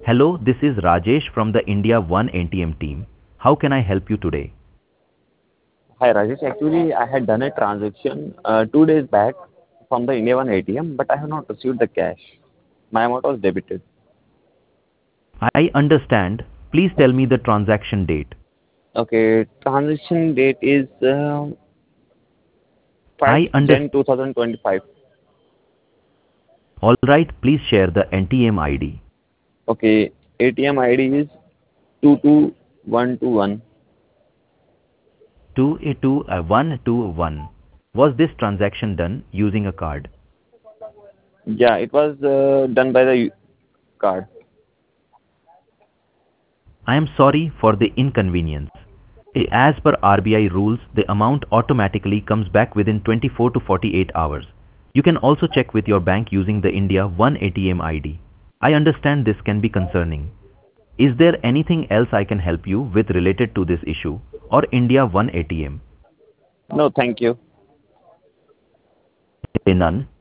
Hello, this is Rajesh from the India One ATM team. How can I help you today? Hi, Rajesh. Actually, I had done a transaction 2 days back from the India One ATM, but I have not received the cash. My amount was debited. I understand. Please tell me the transaction date. Okay, transaction date is I 5th understand. Jan 2025. All right, please share the NTM ID. Okay, ATM ID is 22121. 28121. Was this transaction done using a card? Yeah, it was done by the card. I am sorry for the inconvenience. As per RBI rules, the amount automatically comes back within 24 to 48 hours. You can also check with your bank using the India One ATM ID. I understand this can be concerning. Is there anything else I can help you with related to this issue or India One ATM? No, thank you. None.